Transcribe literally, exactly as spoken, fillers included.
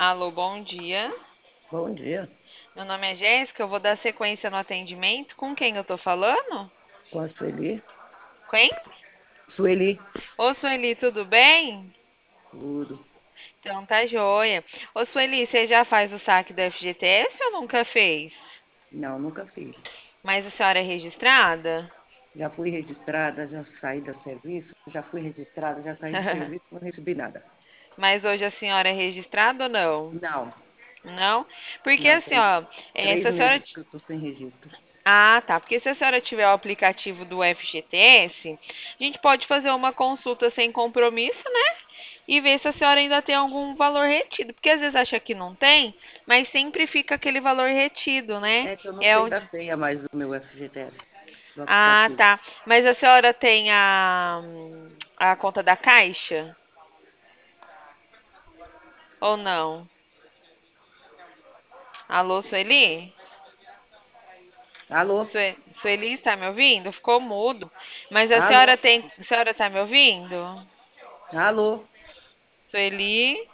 Alô, bom dia. Bom dia, Meu nome é Jéssica, eu vou dar sequência no atendimento. Com quem eu tô falando? com a Sueli. Quem? Sueli, Ô, Sueli, tudo bem? tudo. Então tá joia. Ô, Sueli, você já faz o saque do F G T S ou nunca fez? Não, nunca fiz. Mas a senhora é registrada? Já fui registrada, já saí do serviço, já fui registrada, já saí do serviço, não recebi nada. Mas hoje a senhora é registrada ou não? Não, Não? Porque não, assim, tem ó, é, se três a senhora meses que eu estou sem registro. Ah, tá. Porque se a senhora tiver o aplicativo do F G T S, a gente pode fazer uma consulta sem compromisso, né? E ver se a senhora ainda tem algum valor retido. Porque às vezes acha que não tem, mas sempre fica aquele valor retido, né? É que eu não É sei da onde. senha mais do meu F G T S, do Ah, aplicativo. tá. Mas a senhora tem a, a conta da Caixa? Ou não? Alô, Sueli? Alô? Sue- Sueli, está me ouvindo? Ficou mudo. Mas a Alô? senhora tem. A senhora está me ouvindo? Alô? Sueli?